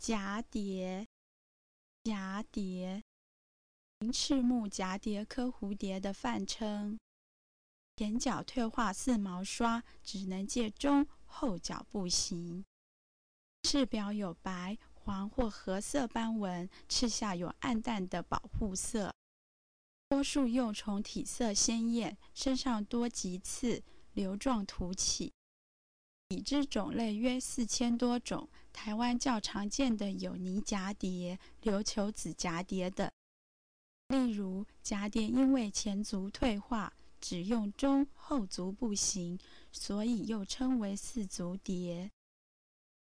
蛱蝶，蛱蝶，赤目蛱蝶科蝴蝶的泛称。前脚退化似毛刷，只能借中，后脚不行。翅表有白、黄或褐色斑纹，翅下有暗淡的保护色。多数幼虫体色鲜艳，身上多棘刺，瘤状突起。已知种类约4000多种，台湾较常见的有泥蛱蝶、琉球紫蛱蝶等。例如，蛱蝶因为前足退化，只用中后足不行，所以又称为四足蝶。